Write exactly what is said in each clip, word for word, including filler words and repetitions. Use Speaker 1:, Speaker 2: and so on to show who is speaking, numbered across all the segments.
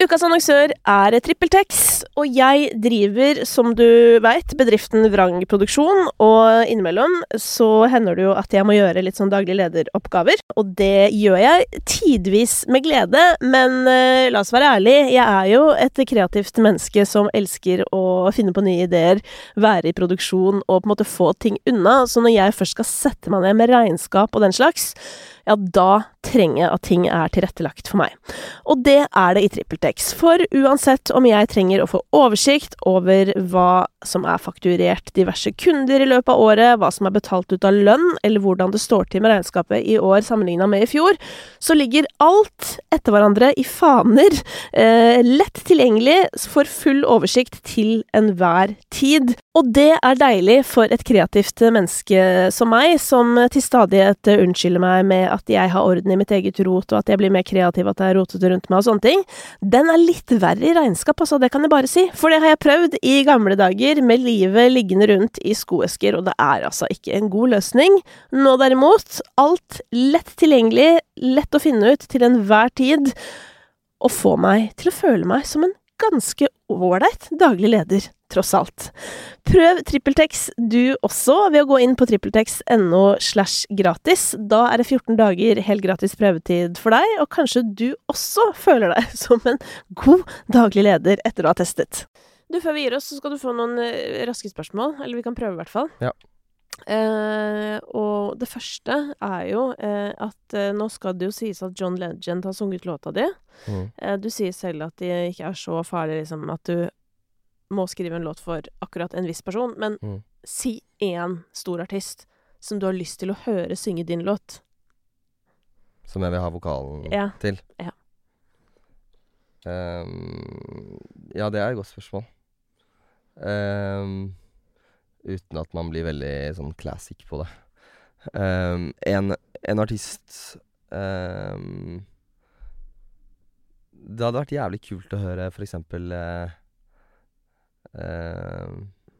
Speaker 1: Ukas annonsør er TrippelTex, og jeg driver, som du vet, bedriften Vrang Produksjon, og innimellom så hender det jo at jeg må gjøre litt sånn daglig lederoppgaver, og det gjør jeg tidvis med glede, men uh, la oss være ærlig, jeg er jo et kreativt menneske som elsker å finne på nye ideer, være i produksjon og på en måte få ting unna, så når jeg først skal sette meg ned med regnskap og den slags, ja, da trenger jeg at ting er tilrettelagt for meg. Og det er det i TrippelTex, for uansett om jeg trenger å få oversikt over hva som er fakturert diverse kunder i løpet av året, hva som er betalt ut av lønn, eller hvordan det står til med regnskapet i år sammenlignet med i fjor, så ligger alt etter hverandre i faner, eh, lett tilgjengelig for full oversikt til enhver tid. Og det er deilig for et kreativt menneske som meg, som til stadighet unnskylder meg med at jeg har orden i mitt eget rot, og at jeg blir mer kreativ, at jeg er rotet rundt meg og sånne ting. Den er litt verre i regnskap, altså, det kan jeg bare si. For det har jeg prøvd i gamle dager, med livet liggende rundt i skoesker, og det er altså ikke en god løsning. Nå derimot, alt lett tilgjengelig, lett å finne ut til enhver tid, og få meg til å føle meg som en ganske ålreit daglig leder, tross alt. Prøv TrippelTex du også ved å gå inn på trippeltex.no slash gratis. Da er det fjorten dager helt gratis prøvetid for deg, og kanskje du også føler deg som en god daglig leder etter å ha testet. Du, før vi gir oss, så skal du få noen uh, raske spørsmål, eller vi kan prøve i hvert fall.
Speaker 2: Ja.
Speaker 1: Uh, og det første er jo uh, at uh, nå skal det jo sies at John Legend har sunget låta di.
Speaker 2: Mm.
Speaker 1: Uh, du sier selv at det ikke er så farlig liksom, at du må skrive en låt for akkurat en viss person, men
Speaker 2: Mm.
Speaker 1: si en stor artist som du har lyst til å høre synge din låt.
Speaker 2: Som jeg vil ha vokalen
Speaker 1: Ja.
Speaker 2: til.
Speaker 1: Ja.
Speaker 2: Um, ja, det er et godt spørsmål. Um, uten at man blir veldig sånn classic på det. Um, en, en artist um, Det hadde vært jævlig kult å høre for eksempel uh, uh,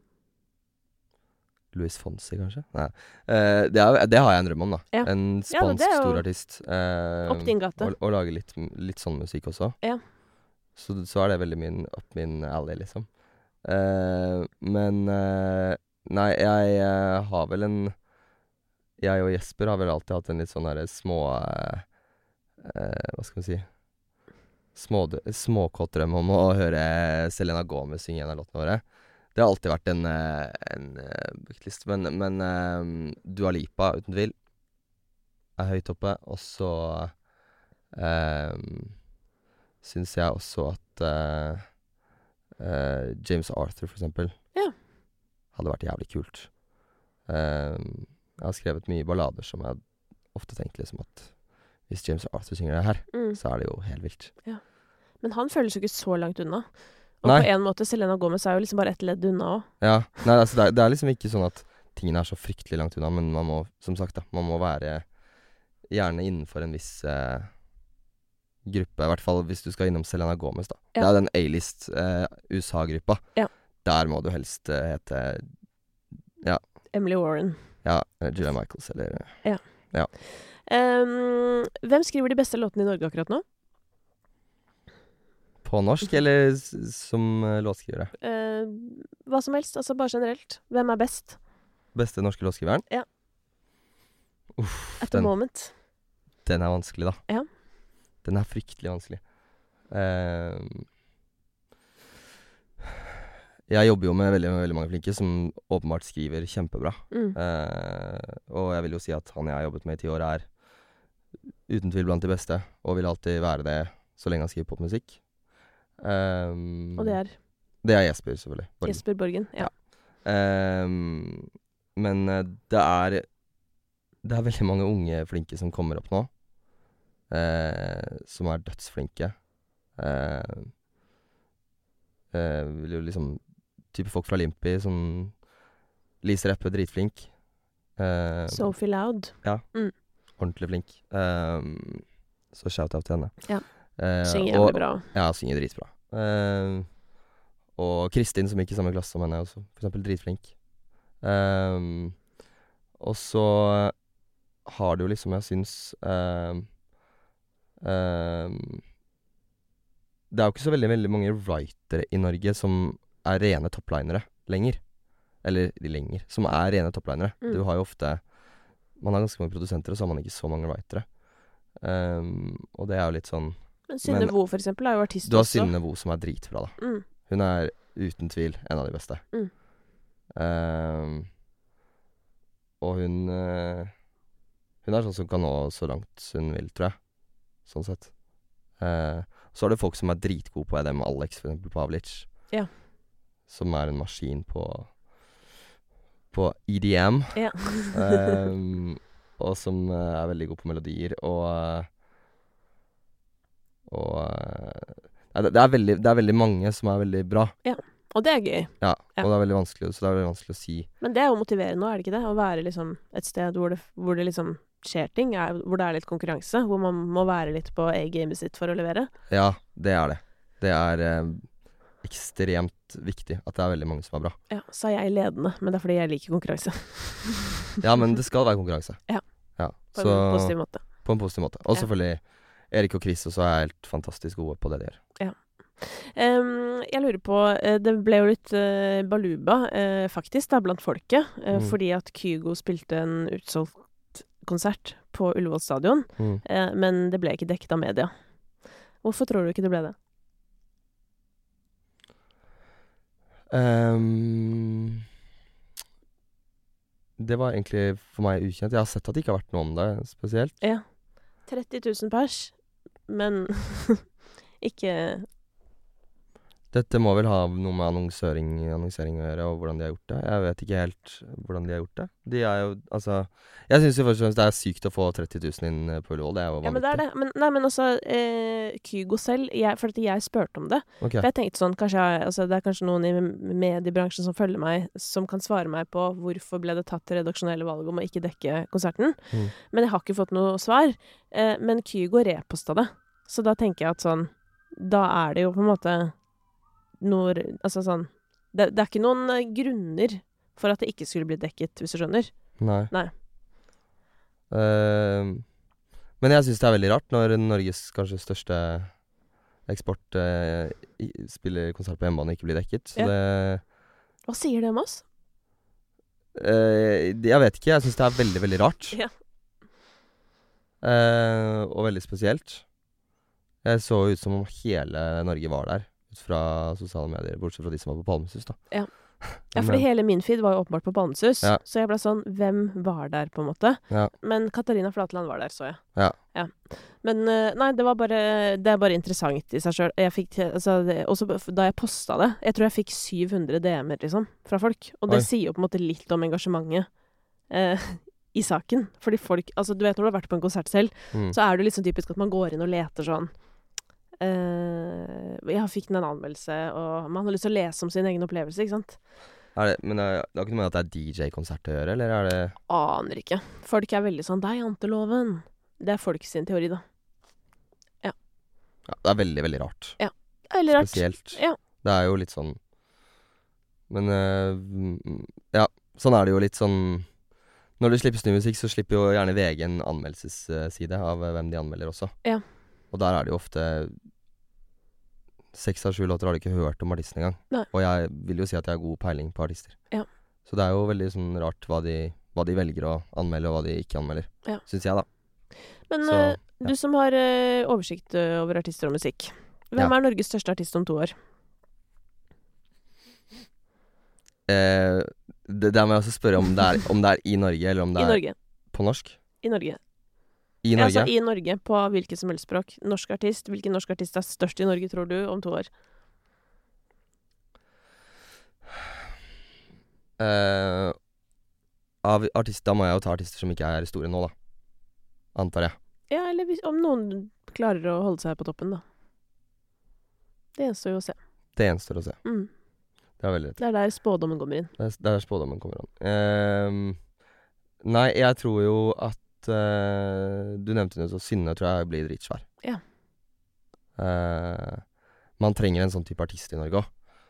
Speaker 2: Louis Fonsi, kanskje? Nei. Uh, det, er, det har jeg en drøm om, da.
Speaker 1: Ja.
Speaker 2: En
Speaker 1: Ja, men
Speaker 2: spansk
Speaker 1: det er jo
Speaker 2: stor artist. Uh,
Speaker 1: opp din gate.
Speaker 2: Og, og lage litt, litt sånn musikk også.
Speaker 1: Ja.
Speaker 2: Så, så er det veldig min, opp min alley, liksom. Uh, men uh, Nei, jeg uh, har vel en Jeg og Jesper har vel alltid hatt en litt sånn derre små uh, uh, Hva skal man si små, Småkåt drøm om å høre Selena Gomez synge en av låtene våre. Det har alltid vært en, uh, en uh, bucketlist. Men, men uh, Dua Lipa, uten tvil, er høyt oppe. Og så uh, syns jeg også at uh, uh, James Arthur, for eksempel,
Speaker 1: Ja.
Speaker 2: hadde vært jævlig kult. Um, jeg har skrevet mye ballader som jeg ofte tenkte liksom at hvis James Arthur synger det her,
Speaker 1: Mm.
Speaker 2: så er det jo helt vilt.
Speaker 1: Men han føles jo ikke så langt unna. Og
Speaker 2: Nei.
Speaker 1: på en måte, Selena Gomez er jo liksom bare et ledd unna også.
Speaker 2: Ja, nei, altså det er, det er liksom ikke sånn at tingene er så fryktelig langt unna, men man må, som sagt da, man må være gjerne innenfor en viss eh, gruppe, i hvert fall hvis du skal innom Selena Gomez da.
Speaker 1: Ja.
Speaker 2: Det er den A-list eh, U S A-gruppa.
Speaker 1: Ja.
Speaker 2: Der må du helst eh, hete,
Speaker 1: Emily Warren.
Speaker 2: ja, eh, Julia Michaels, eller
Speaker 1: Um, hvem skriver de beste låtene i Norge akkurat nå?
Speaker 2: på norsk, eller s som eh, låtskrivere.
Speaker 1: Uh, hva som helst, altså bare generelt. Hvem er best
Speaker 2: Beste norske låtskriveren?
Speaker 1: Ja.
Speaker 2: Uff,
Speaker 1: at the
Speaker 2: den,
Speaker 1: moment?
Speaker 2: den er vanskelig, da.
Speaker 1: Ja.
Speaker 2: Den er fryktelig vanskelig. Eh, jeg jobber jo med veldig, veldig mange flinke som åpenbart skriver kjempebra.
Speaker 1: Mm.
Speaker 2: Eh, og jeg vil jo si at han jeg har jobbet med i ti år er uten tvil blant de beste, og vil alltid være det så lenge han skriver popmusikk. Um,
Speaker 1: Og det er
Speaker 2: Det er Jesper, selvfølgelig. Borgen.
Speaker 1: Jesper Borgen. Ja.
Speaker 2: Um, men eh, det er Det er veldig mange unge flinke som kommer opp nå, eh, som er dødsflinke. Eh, eh, vil jo liksom type folk fra Limpi som Lise Reppe, dritflink. Eh,
Speaker 1: Sophie Loud.
Speaker 2: ordentlig flink. Um, så shout-out til henne.
Speaker 1: Ja.
Speaker 2: Eh,
Speaker 1: Synger
Speaker 2: og-
Speaker 1: jævlig bra.
Speaker 2: Ja, synger dritbra. Eh, og Kristin, som gikk i samme klasse som henne, er også for eksempel dritflink. Um, og så har det jo liksom, jeg syns um, um, det er jo ikke så veldig, veldig mange writere i Norge som er rene topplinere lenger. Eller de lenger, som er rene topplinere.
Speaker 1: Mm.
Speaker 2: Du har jo ofte Man har ganske mange produsenter, og så har man ikke så mange writere. Um, og det er jo litt sånn
Speaker 1: Men Synne
Speaker 2: Men-
Speaker 1: Vo, for eksempel, er jo artist
Speaker 2: Du har
Speaker 1: også.
Speaker 2: Synne Vo, som er dritbra, da.
Speaker 1: Mm.
Speaker 2: Hun er uten tvil en av de beste.
Speaker 1: Mm.
Speaker 2: Um, og hun eh, Hun er sånn som kan nå så langt hun vil, tror jeg. Sånn sett. Eh, så er det folk som er dritgode på E D M. Alex, for eksempel, Pavlic.
Speaker 1: Ja.
Speaker 2: Som er en maskin på På E D M.
Speaker 1: Ja.
Speaker 2: um, og som eh, er veldig god på melodier. Og eh, Og eh, Nei, det, det, er veldig, det er veldig mange som er veldig bra.
Speaker 1: Og det er gøy.
Speaker 2: Ja,
Speaker 1: Ja.
Speaker 2: og det er veldig vanskelig, så det er veldig vanskelig å si.
Speaker 1: Men det er jo motiverende nå, er det ikke det? Å være liksom et sted hvor det, hvor det liksom skjer ting, er, hvor det er litt konkurranse, hvor man må være litt på A-gamet sitt for å levere.
Speaker 2: Ja, det er det. Det er eh, ekstremt viktig at det er veldig mange som er bra.
Speaker 1: Ja, sa jeg ledende, men det er fordi jeg liker konkurranse.
Speaker 2: Ja, men det skal være konkurranse.
Speaker 1: Ja.
Speaker 2: Ja,
Speaker 1: På en positiv måte.
Speaker 2: På en positiv måte. Og
Speaker 1: Ja.
Speaker 2: selvfølgelig Erik og Chris også er helt fantastisk gode på det de gjør.
Speaker 1: Um, jeg lurer på, eh, det ble jo litt eh, baluba, eh, faktisk, da, blant folket, eh,
Speaker 2: Mm.
Speaker 1: fordi at Kygo spilte en utsolgt konsert på Ullevål stadion,
Speaker 2: Mm.
Speaker 1: eh, men det ble ikke dekket av media. Hvorfor tror du ikke det ble det?
Speaker 2: Ehm, det var egentlig for meg ukjent. Jeg har sett at det ikke har vært noe om det spesielt.
Speaker 1: Ja. tretti tusen pers, men ikke
Speaker 2: Dette må vel ha noe med annonsering, annonsering å gjøre, og hvordan de har gjort det. Jeg vet ikke helt hvordan de har gjort det. De er jo, altså Jeg syns jo først og fremst det er sykt å få tretti tusen inn eh, på Ullevål. Det er jo
Speaker 1: Ja, men det er
Speaker 2: vanvittig.
Speaker 1: det. Men, nei, men altså, eh, Kygo selv, jeg, for at jeg spurte om det.
Speaker 2: Ok.
Speaker 1: For jeg tenkte sånn, kanskje jeg, altså, det er kanskje noen i mediebransjen som følger meg, som kan svare meg på hvorfor ble det tatt det redaksjonelle valget om å ikke dekke konserten.
Speaker 2: Mm.
Speaker 1: Men jeg har ikke fått noe svar. Eh, men Kygo reposta det. Så da tenker jeg at sånn, da er det jo på en måte noe, altså sånn, det, det er ikke noen eh, grunner for at det ikke skulle bli dekket, hvis du skjønner.
Speaker 2: Nei.
Speaker 1: Nei.
Speaker 2: Ehm, men jeg syns det er veldig rart når Norges kanskje største eksport eh, i- spiller konsert på hjemmebane og ikke blir dekket. Så
Speaker 1: Ja.
Speaker 2: det
Speaker 1: Hva sier det om oss?
Speaker 2: eh, det- Jeg vet ikke. Jeg syns det er veldig, veldig rart.
Speaker 1: Ja.
Speaker 2: Eh, og veldig spesielt. Jeg så ut som om hele Norge var der, ut fra sosiale medier, bortsett fra de som var på Palmesus, da.
Speaker 1: Ja. Ja, fordi hele min feed var jo åpenbart på Palmesus,
Speaker 2: Ja.
Speaker 1: så jeg ble sånn, hvem var der, på en måte?
Speaker 2: Ja.
Speaker 1: Men Katarina Flatland var der, så jeg.
Speaker 2: Ja.
Speaker 1: Men eh, nei, det var bare, det er bare interessant i seg selv. Jeg fikk, til- altså, det, også b- da jeg postet det, jeg tror jeg fikk syv hundre D M-er, liksom, fra folk. Og det
Speaker 2: Oi.
Speaker 1: sier jo på en måte litt om engasjementet eh, i saken. Fordi folk, altså du vet når du har vært på en konsert selv,
Speaker 2: Mm.
Speaker 1: så er det jo litt sånn typisk at man går inn og leter sånn. Eh, jeg fikk den en anmeldelse, og man har lyst til å lese om sin egen opplevelse, ikke sant?
Speaker 2: Er det, men det er- det har ikke noe med at det er D J-konsert å gjøre, eller er det
Speaker 1: Aner ikke. Folk er veldig sånn, deg, janteloven. Det er folk sin teori, da.
Speaker 2: Ja, det er veldig, veldig rart.
Speaker 1: Veldig rart.
Speaker 2: Spesielt.
Speaker 1: Ja.
Speaker 2: Det er jo litt sånn Men eh, mm, ja, sånn er det jo litt sånn Når det slippes ny musikk, så slipper jo gjerne V G en anmeldelsesside av eh, hvem de anmelder også.
Speaker 1: Ja.
Speaker 2: Og der er det jo ofte Seks av sju låter har du ikke hørt om artisten engang.
Speaker 1: Nei.
Speaker 2: Og jeg vil jo si at jeg har god peiling på artister.
Speaker 1: Ja.
Speaker 2: Så det er jo veldig sånn rart hva de, hva de velger å anmelde, og hva de ikke anmelder.
Speaker 1: Ja.
Speaker 2: Syns jeg, da.
Speaker 1: Men
Speaker 2: Så,
Speaker 1: eh,
Speaker 2: ja.
Speaker 1: du som har eh, oversikt eh, over artister og musikk. Hvem
Speaker 2: Ja.
Speaker 1: er Norges største artist om to år?
Speaker 2: Eh, det der må jeg også spørre om det er, om det er i Norge, eller om det
Speaker 1: I
Speaker 2: er
Speaker 1: Norge.
Speaker 2: på norsk.
Speaker 1: I Norge.
Speaker 2: I
Speaker 1: Ja,
Speaker 2: Norge?
Speaker 1: altså i Norge, på hvilket som helst språk. Norsk artist. Hvilken norsk artist er størst i Norge, tror du, om to år?
Speaker 2: Eh, av artister, da må jeg jo ta artister som ikke er store nå, da. Antar jeg.
Speaker 1: Ja, eller hvis, om noen klarer å holde seg på toppen, da. Det gjenstår jo å se.
Speaker 2: Det gjenstår å se.
Speaker 1: Mm.
Speaker 2: Det er veldig rett.
Speaker 1: Det er der spådommen kommer inn.
Speaker 2: Det er det er der spådommen kommer an. Ehm, nei, jeg tror jo at eh, Du nevnte det, så Synne tror jeg blir dritsvær.
Speaker 1: Ja.
Speaker 2: Eh, man trenger en sånn type artist i Norge òg.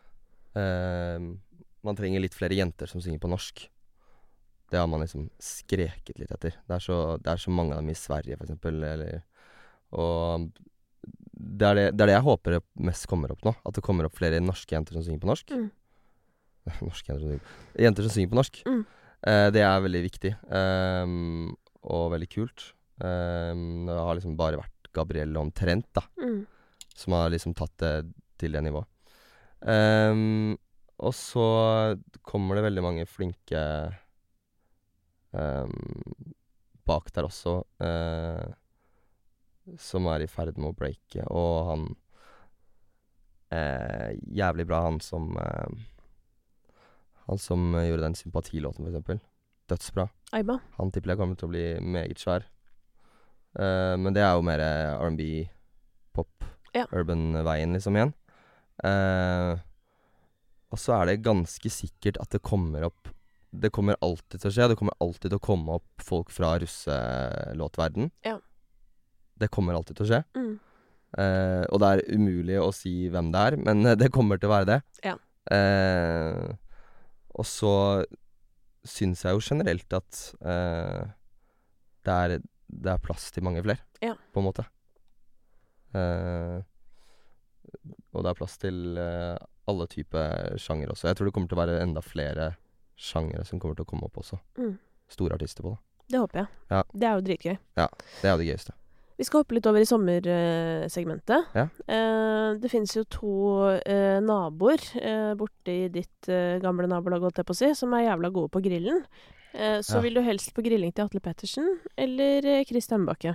Speaker 2: Man trenger litt flere jenter som synger på norsk. Det har man liksom skreket litt etter. Det er så, det er så mange av dem i Sverige, for eksempel. Eller, og det, er det, det er det jeg håper mest kommer opp nå. At det kommer opp flere norske jenter som synger på norsk.
Speaker 1: Mm.
Speaker 2: norske jenter som synger, jenter som synger på norsk.
Speaker 1: Mm.
Speaker 2: Eh, det er veldig viktig. Um, og veldig kult. Um, det har liksom bare vært Gabrielle omtrent, da.
Speaker 1: Mm.
Speaker 2: Som har liksom tatt det til det nivået. Um, og så kommer det veldig mange flinke um, bak der også, uh, som er i ferd med å breake, og han uh, jævlig bra, han som uh, han som uh, gjorde den sympatilåten, for eksempel. Dødsbra.
Speaker 1: Aiba.
Speaker 2: Han tipper jeg kommer til å bli meget svær. Uh, men det er jo mer R and B, pop,
Speaker 1: ja.
Speaker 2: urban-veien liksom igjen. Uh, og så er det ganske sikkert at det kommer opp Det kommer alltid til å skje. Det kommer alltid til å komme opp folk fra russelåtverden.
Speaker 1: Ja.
Speaker 2: Det kommer alltid til å skje.
Speaker 1: Mm.
Speaker 2: Uh, og det er umulig å si hvem det er, men det kommer til å være det.
Speaker 1: Ja.
Speaker 2: Uh, og så syns jeg jo generelt at uh, det, er, det er plass til mange flere,
Speaker 1: ja.
Speaker 2: på en måte. Uh, og det er plass til uh, alle typer sjanger også. Jeg tror det kommer til å være enda flere sjangere som kommer til å komme opp også.
Speaker 1: Mm.
Speaker 2: Store artister på det.
Speaker 1: Det håper jeg.
Speaker 2: Ja.
Speaker 1: Det er jo dritgøy.
Speaker 2: Ja, det er jo det gøyeste.
Speaker 1: Vi skal hoppe litt over i sommersegmentet.
Speaker 2: Ja.
Speaker 1: Eh, det finnes jo to eh, naboer eh, borte i ditt eh, gamle nabolag, holdt jeg på å si, som er jævla gode på grillen. Eh, så
Speaker 2: Ja.
Speaker 1: vil du helst på grilling til Atle Pettersen eller eh, Chris Tømbakke?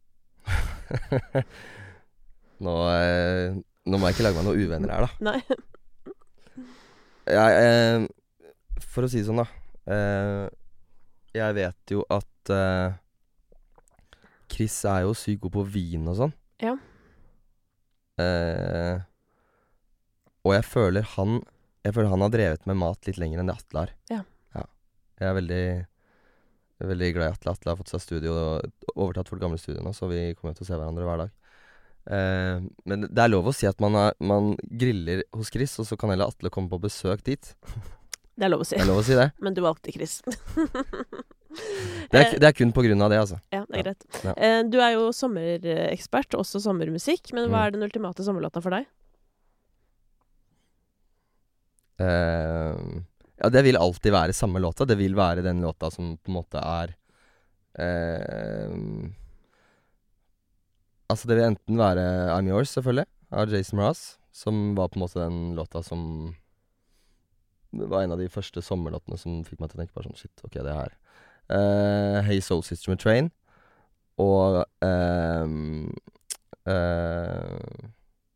Speaker 2: nå, eh, nå må jeg ikke lage meg noen uvenner her, da.
Speaker 1: Nei.
Speaker 2: Jeg, eh, for å si det sånn, da. Eh, jeg vet jo at eh, Chris er jo sykt god på vin og sånn.
Speaker 1: Ja.
Speaker 2: Eh, og jeg føler han Jeg føler han har drevet med mat litt lenger enn det Atle har.
Speaker 1: Ja.
Speaker 2: Ja. Jeg er veldig Veldig glad i Atle. Atle har fått seg studio og overtatt vårt gamle studio nå, så vi kommer til å se hverandre hver dag. Eh, men det er lov å si at man, er, man griller hos Chris, og så kan heller Atle komme på besøk dit.
Speaker 1: Det er lov å si.
Speaker 2: Det er lov å si det.
Speaker 1: Men du valgte Chris.
Speaker 2: Det er, det er kun på grunn av det, altså.
Speaker 1: Ja, det er greit.
Speaker 2: Ja.
Speaker 1: Eh, du er jo sommerekspert, også sommermusikk. Men hva
Speaker 2: Mm.
Speaker 1: er den ultimate sommerlåta for deg?
Speaker 2: Eh, ja, det vil alltid være samme låta. Det vil være den låta som på en måte er eh, Altså, det vil enten være I'm Yours, selvfølgelig, av Jason Mraz, som var på en måte den låta som var en av de første sommerlåtene som fikk meg til å tenke på sånn, shit, ok, det her. Uh, Hey Soul Sister med Train, og um, uh,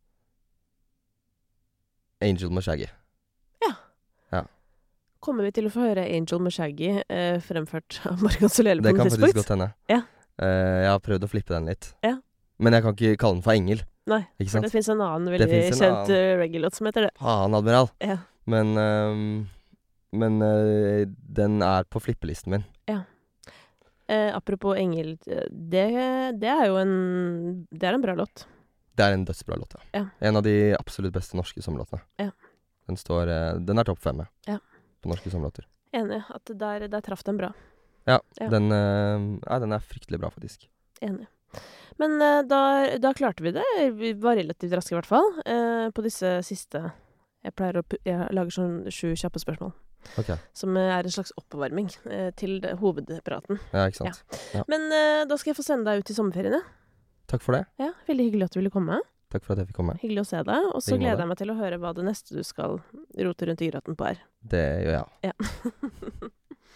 Speaker 2: Angel med Shaggy.
Speaker 1: Ja.
Speaker 2: Ja.
Speaker 1: Kommer vi til å få høre Angel med Shaggy eh, fremført av Morgan Solele på
Speaker 2: Det
Speaker 1: noe
Speaker 2: kan
Speaker 1: tidspunkt?
Speaker 2: faktisk godt hende.
Speaker 1: Ja.
Speaker 2: Uh, jeg har prøvd å flippe den litt.
Speaker 1: Ja.
Speaker 2: Men jeg kan ikke kalle den for Engel.
Speaker 1: Nei,
Speaker 2: Ikke
Speaker 1: for
Speaker 2: sant?
Speaker 1: det finnes en annen
Speaker 2: Det
Speaker 1: veldig
Speaker 2: finnes en
Speaker 1: kjent
Speaker 2: annen.
Speaker 1: uh, reggae-låt som heter det.
Speaker 2: Faen, Admiral.
Speaker 1: Ja.
Speaker 2: Men, um, men uh, den er på flippelisten min.
Speaker 1: Eh, apropos Engel, det, det er jo en Det er en bra låt.
Speaker 2: Det er en dødsbra låt, ja.
Speaker 1: Ja.
Speaker 2: En av de absolutt beste norske sommerlåtene.
Speaker 1: Ja.
Speaker 2: Den står uh, Den er topp fem,
Speaker 1: Ja.
Speaker 2: på norske sommerlåter.
Speaker 1: Enig. At der, der traff den bra.
Speaker 2: Ja,
Speaker 1: Ja.
Speaker 2: Den, uh, ja, den er fryktelig bra, faktisk.
Speaker 1: Enig. Men eh, da, da klarte vi det. Vi var relativt raske, i hvert fall. Eh, på disse siste Jeg pleier å pu- Jeg lager sånn sju kjappe spørsmål.
Speaker 2: Ok,
Speaker 1: Som eh, er en slags oppvarming eh, til det, hovedpraten.
Speaker 2: ja, ikke sant.
Speaker 1: Men eh, da skal jeg få sende deg ut i sommerferien, ja.
Speaker 2: Takk for det.
Speaker 1: Ja, veldig hyggelig at du ville komme.
Speaker 2: Takk for at jeg fikk komme.
Speaker 1: Hyggelig å se deg. Og så
Speaker 2: Like måte.
Speaker 1: gleder jeg meg til å høre hva det neste du skal rote rundt i grøten på er.
Speaker 2: Det gjør jeg.
Speaker 1: Ja.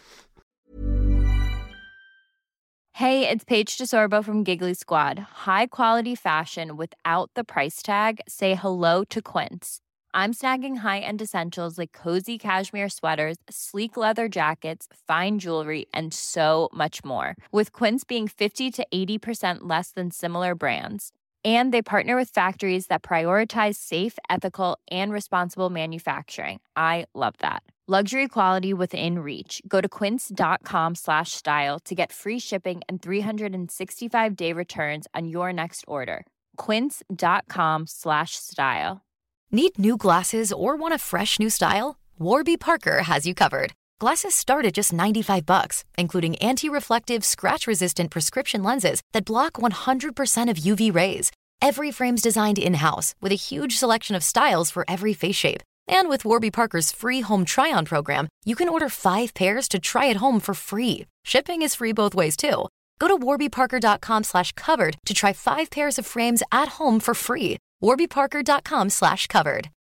Speaker 3: Hey, it's Paige DeSorbo from Giggly Squad. High quality fashion without the price tag. Say hello to Quince. I'm snagging high-end essentials like cozy cashmere sweaters, sleek leather jackets, fine jewelry, and so much more. With Quince being fifty to eighty percent less than similar brands. And they partner with factories that prioritize safe, ethical, and responsible manufacturing. I love that. Luxury quality within reach. Go to quince.com slash style to get free shipping and three sixty-five day returns on your next order. Quince.com slash style.
Speaker 4: Need new glasses or want a fresh new style? Warby Parker has you covered. Glasses start at just ninety-five bucks, including anti-reflective, scratch-resistant prescription lenses that block one hundred percent of U V rays. Every frame's designed in-house with a huge selection of styles for every face shape. And with Warby Parker's free home try-on program, you can order five pairs to try at home for free. Shipping is free both ways, too. Go to warbyparker.com slash covered to try five pairs of frames at home for free. warbyparker.com slash covered.